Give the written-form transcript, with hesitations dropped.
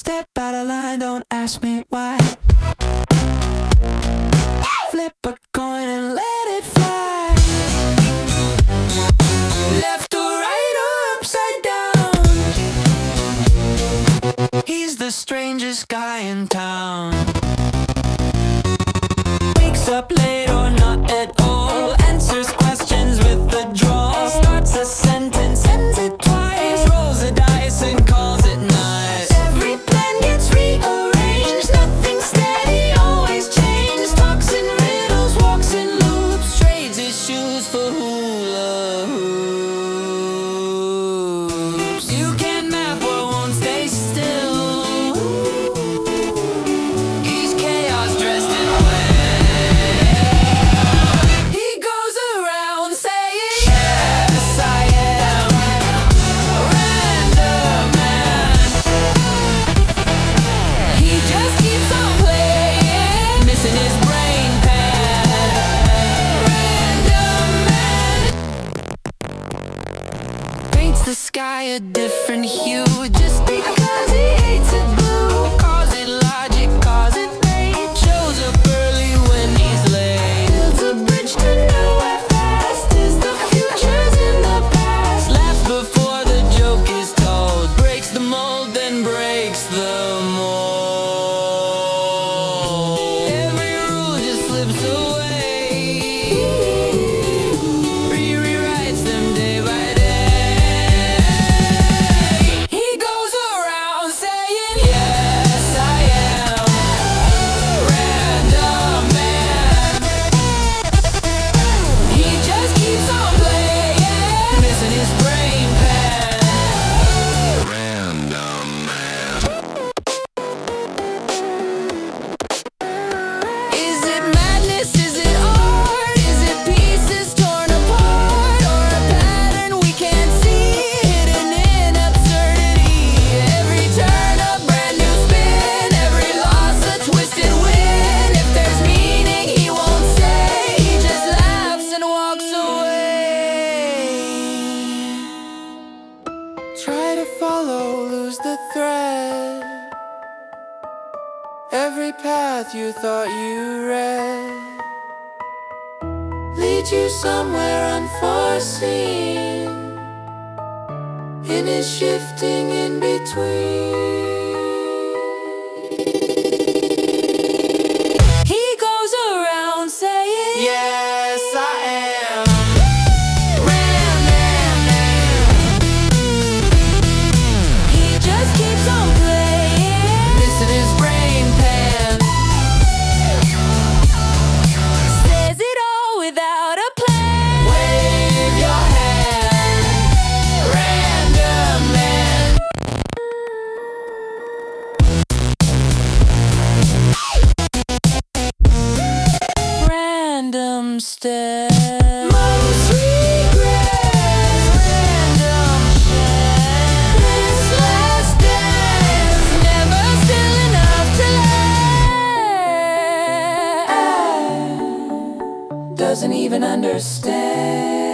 Step out of line, don't ask me why. Flip a coin and let it fly. Left or right or upside down. He's the strangest guy in town. Wakes up late or not at all. Answers questions with a drawl. Starts a sentence, ends it twice. Rolls the dice and calls it nice. Every plan gets rearranged. Nothing steady, always changed. Talks in riddles, walks in loops. Trades his shoes for hula hoops. You can't map what won't stay still. He's chaos dressed in he goes around saying, yes, I am Random Man. He just keeps on playing, missing his brain pan. Random Man paints the sky a different hue just because he hates it blue. Calls it logic, calls it fate. Shows up early when he's late. Builds a bridge to nowhere fast. Is the future's in the past. Laughs before the joke is told. Breaks the mold, then breaks the mold. Every rule just slips away. Rewrites them day by day. He goes around saying, yes, I am Random Man. He just keeps on playing, missing his brain pan. Random Man. Is it madness? Is it art? Is it pieces torn apart? Or a pattern we can't see, hidden in absurdity? Every turn a brand new spin, every loss a twisted win. If there's meaning he won't say, he just laughs and walks away. Try to follow, lose the thread. Every path you thought you read leads you somewhere unforeseen. In his shifting in between, he goes around saying, yes, I am Random Man. He just keeps on playing, missing his brain pan. Says it all without a plan. Wave your hand, Random Man. Random step. Most regrets, random chance. This last dance, never still enough to last. Doesn't even understand.